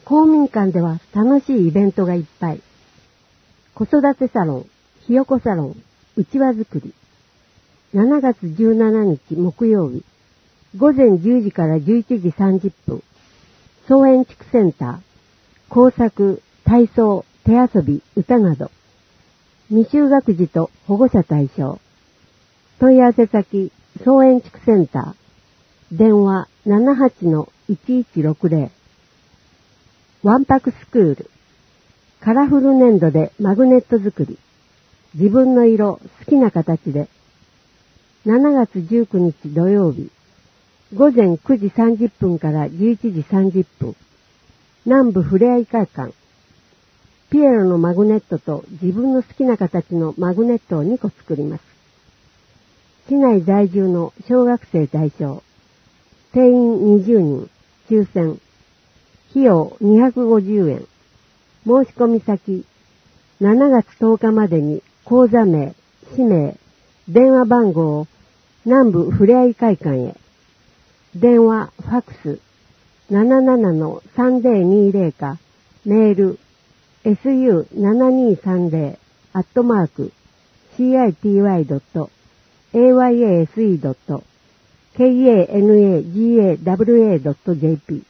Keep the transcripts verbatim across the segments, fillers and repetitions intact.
公民館では楽しいイベントがいっぱい。子育てサロン、ひよこサロン、うちわ作り。しちがつじゅうしちにち木曜日、ごぜんじゅうじからじゅういちじさんじゅっぷん。草園地区センター、工作、体操、手遊び、歌など。未就学児と保護者対象。問い合わせ先、草園地区センター。電話 ななはちのいちいちろくぜろ。わんぱくスクール。カラフル粘土でマグネット作り。自分の色、好きな形で。しちがつじゅうくにち土曜日。ごぜんくじさんじゅっぷんからじゅういちじさんじゅっぷん。南部ふれあい会館。ピエロのマグネットと自分の好きな形のマグネットをにこ作ります。市内在住の小学生対象。定員にじゅうにん。抽選。費用にひゃくごじゅうえん。申し込み先。しちがつとおかまでに口座名、氏名、電話番号を南部ふれあい会館へ。電話、ファックス ななななのさんぜろにぜろ かメール エスユーななにさんぜろ アットマーク シーアイティーワイ ドット エーワイエーエスイー ドット ケーエーエヌエージーエーダブリューエー ドット ジェーピー。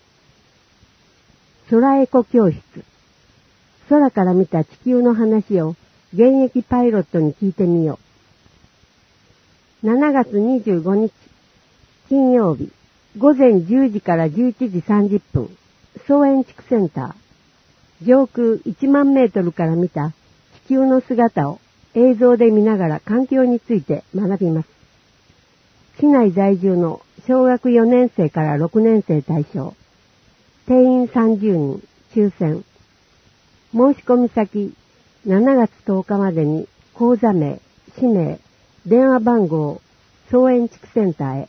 空エコ教室。空から見た地球の話を現役パイロットに聞いてみよう。しちがつにじゅうごにち金曜日、ごぜんじゅうじからじゅういちじさんじゅっぷん、草園地区センター。上空いちまんメートルから見た地球の姿を映像で見ながら環境について学びます。市内在住の小学よねんせいからろくねんせい対象。定員さんじゅうにん、抽選。申し込み先、しちがつとおかまでに口座名、氏名、電話番号、草園地区センターへ。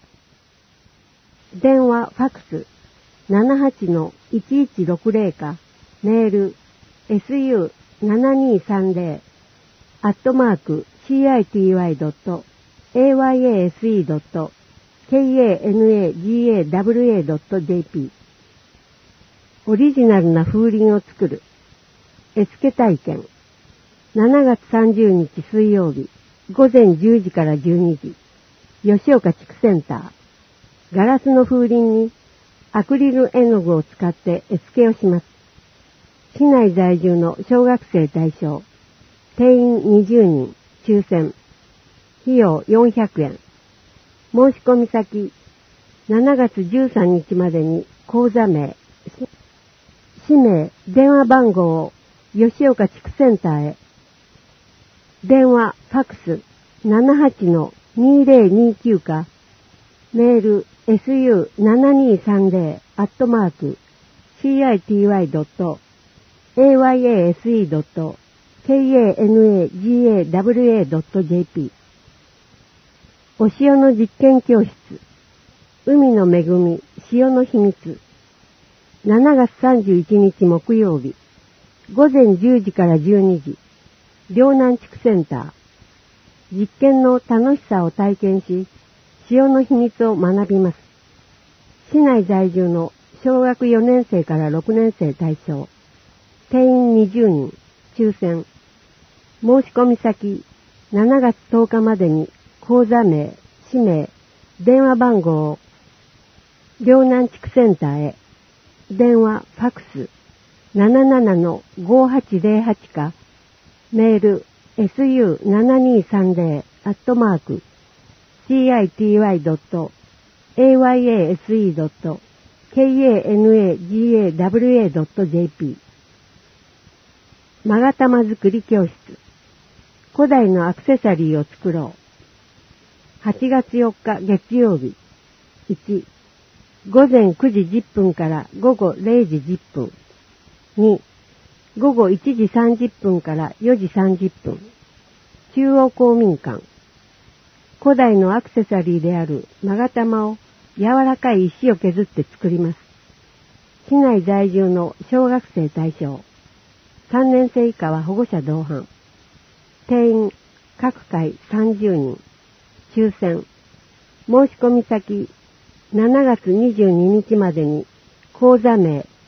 電話、ファックス ななはちのいちいちろくぜろ かメール エスユーななにさんぜろ アットマーク シーアイティーワイ ドット エーワイエーエスイー ドット ケーエーエヌエージーエーダブリューエー ドット ジェーピー。 オリジナルな風鈴を作る絵付け体験。しちがつさんじゅうにち水曜日、ごぜんじゅうじからじゅうにじ、吉岡地区センター。ガラスの風鈴にアクリル絵の具を使って絵付けをします。市内在住の小学生対象。定員にじゅうにん、抽選。費用よんひゃくえん。申し込み先。しちがつじゅうさんにちまでに口座名、氏名、電話番号を吉岡地区センターへ。電話、ファックス ななはちのにぜろにきゅう かメール エスユーななにさんぜろ アットマーク シーアイティーワイ ドット エーワイエーエスイー ドット ケーエーエヌエージーエーダブリューエー ドット ジェーピー。 お塩の実験教室。海の恵み、塩の秘密。しちがつさんじゅういちにち木曜日、ごぜんじゅうじからじゅうにじ、両南地区センター。実験の楽しさを体験し、塩の秘密を学びます。市内在住の小学よねんせいからろくねんせい対象。定員にじゅうにん、抽選。申し込み先、しちがつとおかまでに口座名、氏名、電話番号を両南地区センターへ。電話、ファックス ななななのごはちぜろはち かメール エスユーななにさんぜろ アットマーク シーアイティーワイ ドット エーワイエーエスイー ドット ケーエーエヌエージーエーダブリューエー ドット ジェーピー。 まがたま作り教室。古代のアクセサリーを作ろう。はちがつよっか月曜日。いちごぜんくじじゅっぷんからごごれいじじゅっぷん。にごごいちじさんじゅっぷんからよじさんじゅっぷん。中央公民館。古代のアクセサリーである勾玉を柔らかい石を削って作ります。市内在住の小学生対象。さんねんせい以下は保護者同伴。定員各回さんじゅうにん。抽選。申し込み先しちがつにじゅうににちまでに口座名、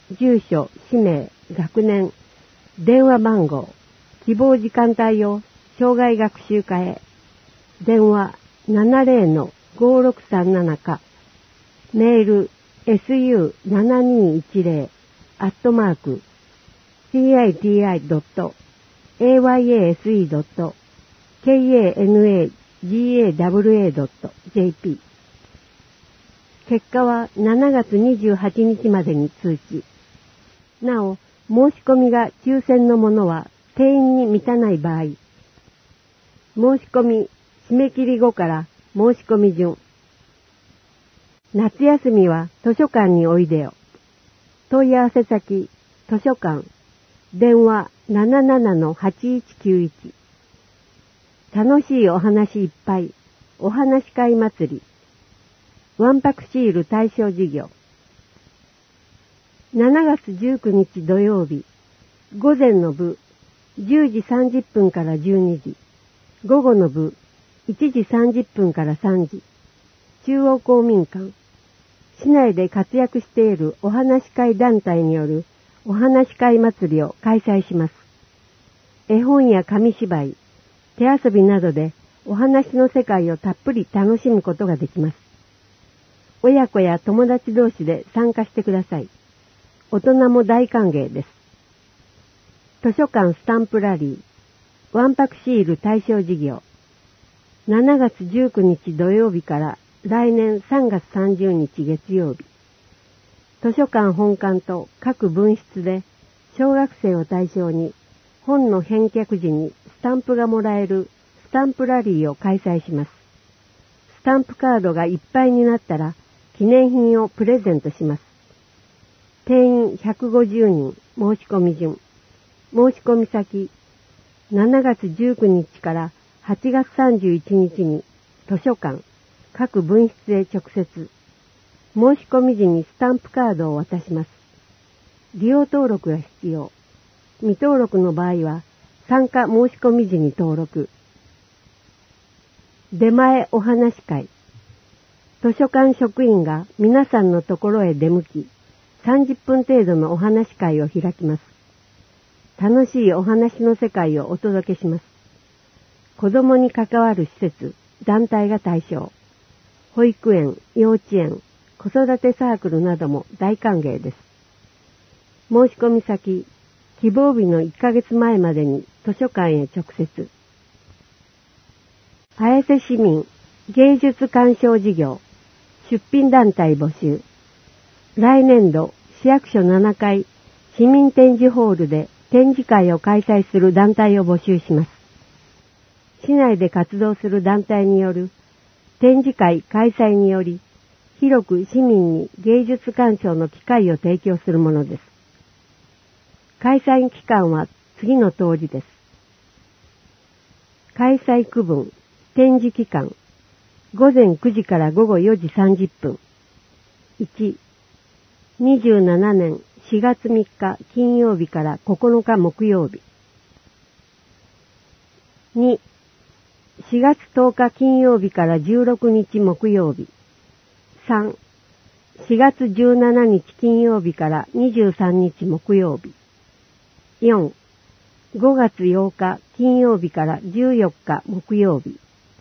住所、氏名、学年、電話番号、希望時間帯を障害学習課へ。電話 ななゼロのごろくさんなな か、メール エスユーななにいちゼロ アットマーク シーアイティーアイドットエーワイエーエスイードットケーエーエヌエージーエーダブリューエードットジェーピー。結果はしちがつにじゅうはちにちまでに通知。なお、申し込みが抽選のものは定員に満たない場合、申し込み締め切り後から申し込み順。夏休みは図書館においでよ。問い合わせ先、図書館、電話 ななななのはちいちきゅういち。楽しいお話いっぱい、お話会祭り。わんぱくシール対象事業。しちがつじゅうくにち土曜日、午前の部、じゅうじさんじゅっぷんからじゅうにじ、午後の部、いちじさんじゅっぷんからさんじ、中央公民館、市内で活躍しているお話会団体によるお話会祭りを開催します。絵本や紙芝居、手遊びなどでお話の世界をたっぷり楽しむことができます。親子や友達同士で参加してください。大人も大歓迎です。図書館スタンプラリー、わんぱくシール対象事業。しちがつじゅうくにち土曜日から来年さんがつさんじゅうにち月曜日。図書館本館と各分室で小学生を対象に本の返却時にスタンプがもらえるスタンプラリーを開催します。スタンプカードがいっぱいになったら記念品をプレゼントします。定員ひゃくごじゅうにん、申し込み順。申し込み先、しちがつじゅうくにちからはちがつさんじゅういちにちに図書館、各分室へ直接。申し込み時にスタンプカードを渡します。利用登録が必要。未登録の場合は参加申し込み時に登録。出前お話会。図書館職員が皆さんのところへ出向き、さんじゅっぷん程度のお話会を開きます。楽しいお話の世界をお届けします。子供に関わる施設、団体が対象。保育園、幼稚園、子育てサークルなども大歓迎です。申し込み先、希望日のいっかげつまえまでに図書館へ直接。綾瀬市民芸術鑑賞事業出品団体募集。来年度市役所ななかい市民展示ホールで展示会を開催する団体を募集します。市内で活動する団体による展示会開催により広く市民に芸術鑑賞の機会を提供するものです。開催期間は次の通りです。開催区分、展示期間、ごぜんくじからごごよじさんじゅっぷん。いち、にじゅうななねんしがつみっか金曜日からここのか木曜日。に、しがつとおか金曜日からじゅうろくにち木曜日。さん、しがつじゅうしちにち金曜日からにじゅうさんにち木曜日。よん、ごがつようか金曜日からじゅうよっか木曜日。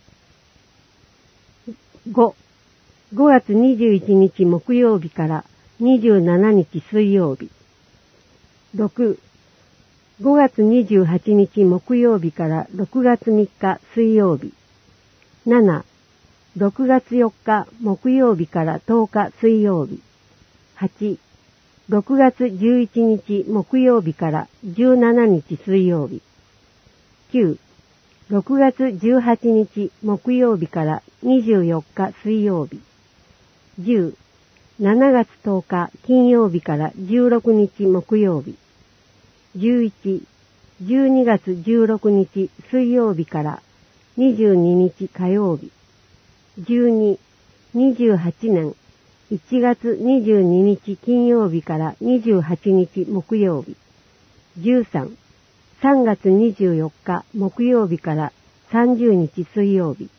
ご、ごがつにじゅういちにち木曜日からにじゅうしちにち水曜日。ろく、ごがつにじゅうはちにち木曜日からろくがつみっか水曜日。なな、ろくがつよっか木曜日からとおか水曜日。はち、ろくがつじゅういちにち木曜日からじゅうしちにち水曜日。きゅう、ろくがつじゅうはちにち木曜日からにじゅうよっか水曜日。じゅう、しちがつとおか金曜日からじゅうろくにち木曜日。じゅういち、じゅうにがつじゅうろくにち水曜日からにじゅうににち火曜日。じゅうに、にじゅうはちねんいちがつにじゅうににち金曜日からにじゅうはちにち木曜日。じゅうさん、さんがつにじゅうよっか木曜日からさんじゅうにち水曜日。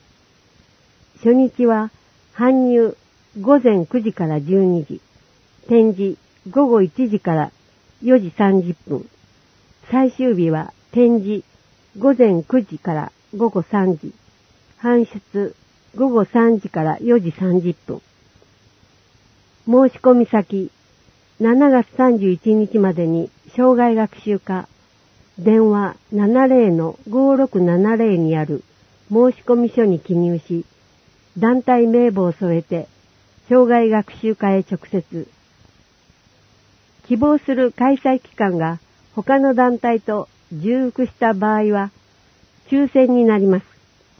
初日は搬入ごぜんくじからじゅうにじ、展示ごごいちじからよじさんじゅっぷん。最終日は展示ごぜんくじからごごさんじ。搬出ごごさんじからよじさんじゅっぷん。申し込み先しちがつさんじゅういちにちまでに障害学習課電話 ななぜろのごろくななぜろ にある申し込み書に記入し、団体名簿を添えて障害学習課へ直接。希望する開催期間が他の団体と重複した場合は抽選になります。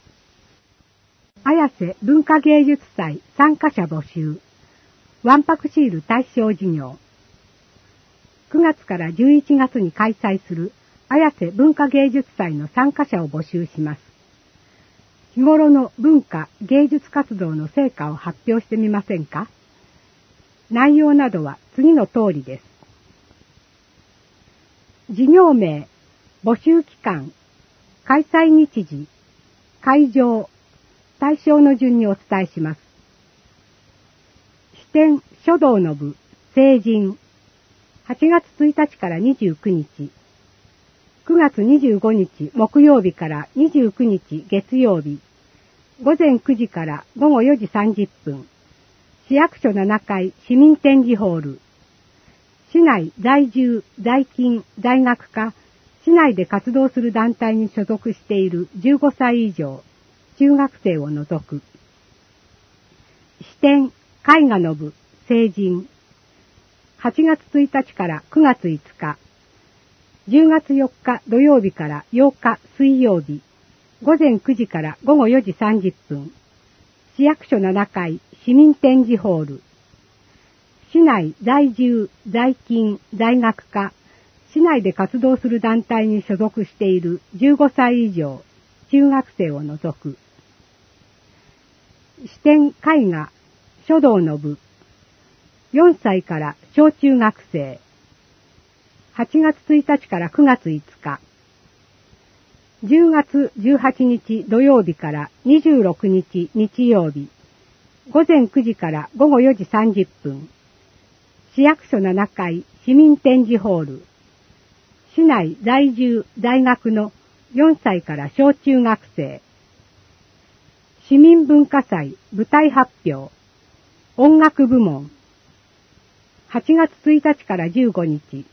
綾瀬文化芸術祭参加者募集。わんぱくシール対象事業。くがつからじゅういちがつに開催する綾瀬文化芸術祭の参加者を募集します。日頃の文化芸術活動の成果を発表してみませんか？内容などは次の通りです。事業名、募集期間、開催日時、会場、対象の順にお伝えします。支店書道の部、成人、はちがつついたちからにじゅうくにち、くがつにじゅうごにち木曜日からにじゅうくにち月曜日、ごぜんくじからごごよじさんじゅっぷん、市役所ななかい市民展示ホール、市内在住、在勤、在学科、市内で活動する団体に所属しているじゅうごさい以上、中学生を除く。支店絵画の部、成人、はちがつついたちからくがついつか、じゅうがつよっか土曜日からようか水曜日、ごぜんくじからごごよじさんじゅっぷん、市役所ななかい市民展示ホール、市内在住、在勤、在学科、市内で活動する団体に所属しているじゅうごさい以上、中学生を除く。支店絵画、書道の部、よんさいから小中学生、はちがつついたちからくがついつか、じゅうがつじゅうはちにち土曜日からにじゅうろくにち日曜日、ごぜんくじからごごよじさんじゅっぷん、市役所ななかい市民展示ホール、市内在住在学のよんさいから小中学生、市民文化祭舞台発表、音楽部門、はちがつついたちからじゅうごにち、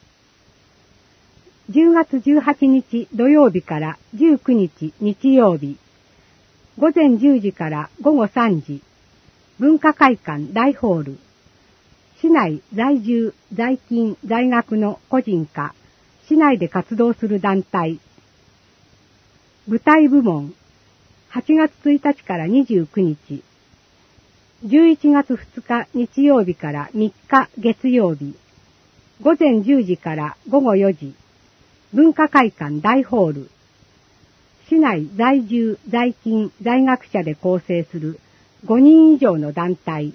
じゅうがつじゅうはちにち土曜日からじゅうくにち日曜日、ごぜんじゅうじからごごさんじ、文化会館大ホール、市内在住在勤在学の個人か、市内で活動する団体、舞台部門、はちがつついたちからにじゅうくにち、じゅういちがつふつか日曜日からみっか月曜日、ごぜんじゅうじからごごよじ、文化会館大ホール、市内在住在勤在学者で構成するごにん以上の団体、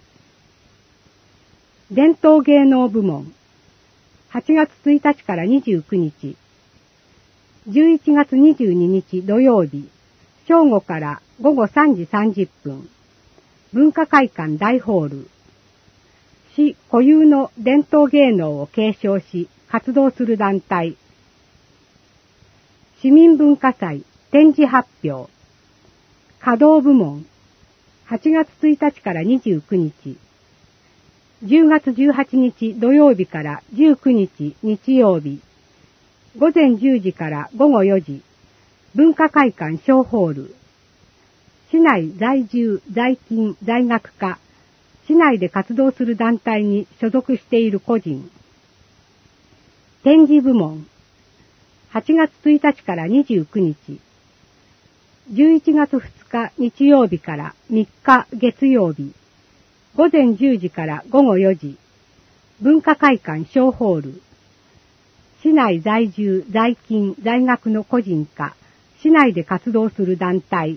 伝統芸能部門、はちがつついたちからにじゅうくにち、じゅういちがつにじゅうににち土曜日、正午からごごさんじさんじゅっぷん、文化会館大ホール、市固有の伝統芸能を継承し活動する団体、市民文化祭展示発表、稼働部門、はちがつついたちからにじゅうくにち、じゅうがつじゅうはちにち土曜日からじゅうくにち日曜日、ごぜんじゅうじからごごよじ、文化会館小ホール、市内在住在勤在学科、市内で活動する団体に所属している個人、展示部門、はちがつついたちからにじゅうくにち、じゅういちがつふつか日曜日からみっか月曜日、ごぜんじゅうじからごごよじ、文化会館小ホール、市内在住在勤在学の個人か、市内で活動する団体、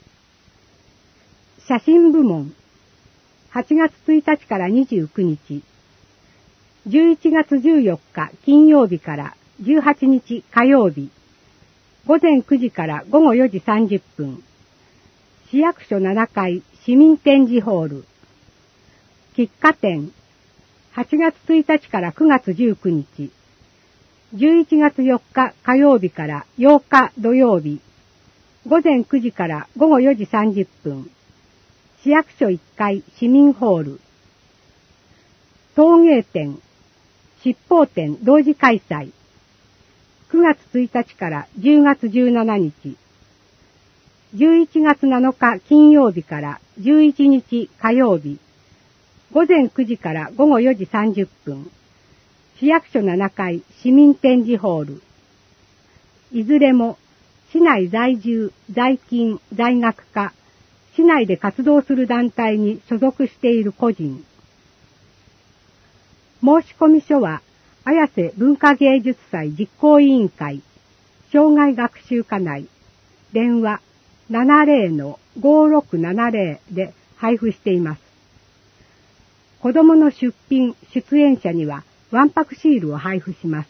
写真部門、はちがつついたちからにじゅうくにち、じゅういちがつじゅうよっか金曜日からじゅうはちにち火曜日、ごぜんくじからごごよじさんじゅっぷん、市役所ななかい市民展示ホール、喫茶店、 はちがつついたちからくがつじゅうくにち、じゅういちがつよっか火曜日からようか土曜日、ごぜんくじからごごよじさんじゅっぷん、市役所いっかい市民ホール、陶芸展、七宝展同時開催、くがつついたちからじゅうがつじゅうしちにち、じゅういちがつなのか金曜日からじゅういちにち火曜日、ごぜんくじからごごよじさんじゅっぷん、市役所ななかい市民展示ホール。いずれも市内在住、在勤、在学科、市内で活動する団体に所属している個人。申込書は、綾瀬文化芸術祭実行委員会、障害学習課内、電話 ななぜろのごろくななぜろ で配布しています。子供の出品、出演者にはわんぱくシールを配布します。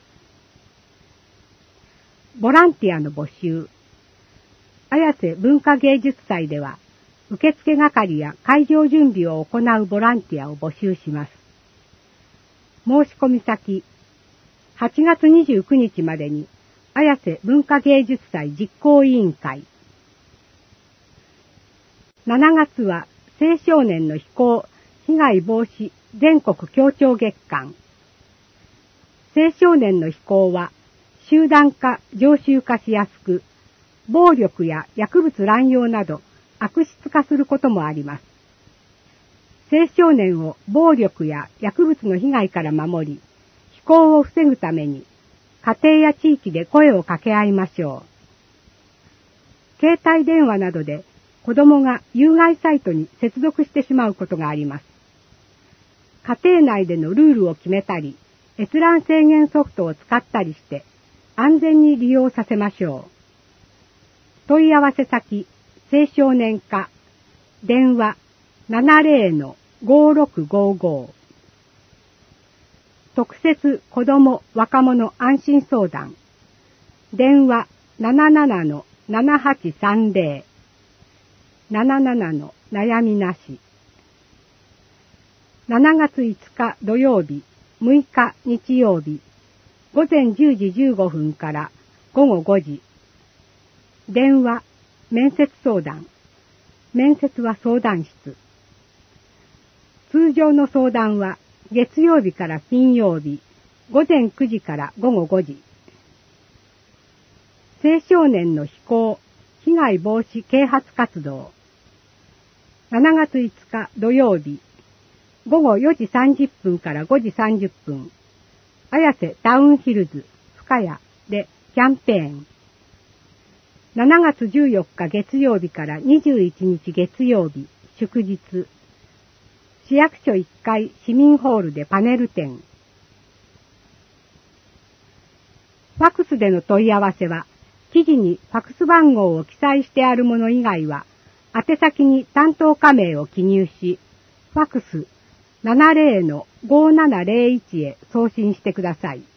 ボランティアの募集。綾瀬文化芸術祭では、受付係や会場準備を行うボランティアを募集します。申し込み先、はちがつにじゅうくにちまでに、綾瀬文化芸術祭実行委員会。しちがつは青少年の非行、被害防止全国協調月間。青少年の非行は集団化、常習化しやすく、暴力や薬物乱用など悪質化することもあります。青少年を暴力や薬物の被害から守り、非行を防ぐために、家庭や地域で声を掛け合いましょう。携帯電話などで子供が有害サイトに接続してしまうことがあります。家庭内でのルールを決めたり、閲覧制限ソフトを使ったりして、安全に利用させましょう。問い合わせ先、青少年課、電話 ななぜろのごろくごご。特設子ども若者安心相談、電話 ななななのななはちさんぜろ、ななななの悩みなし。しちがついつか土曜日、むいか日曜日、ごぜんじゅうじじゅうごふんからごごごじ。電話、面接相談。面接は相談室。通常の相談は月曜日から金曜日、ごぜんくじからごごごじ。青少年の非行、被害防止啓発活動。しちがついつか土曜日、ごごよじさんじゅっぷんからごじさんじゅっぷん、綾瀬タウンヒルズ深谷でキャンペーン。しちがつじゅうよっか月曜日からにじゅういちにち月曜日、祝日。市役所いっかい市民ホールでパネル展。ファクスでの問い合わせは、記事にファクス番号を記載してあるもの以外は、宛先に担当課名を記入し、ファクス ななぜろのごななぜろいち へ送信してください。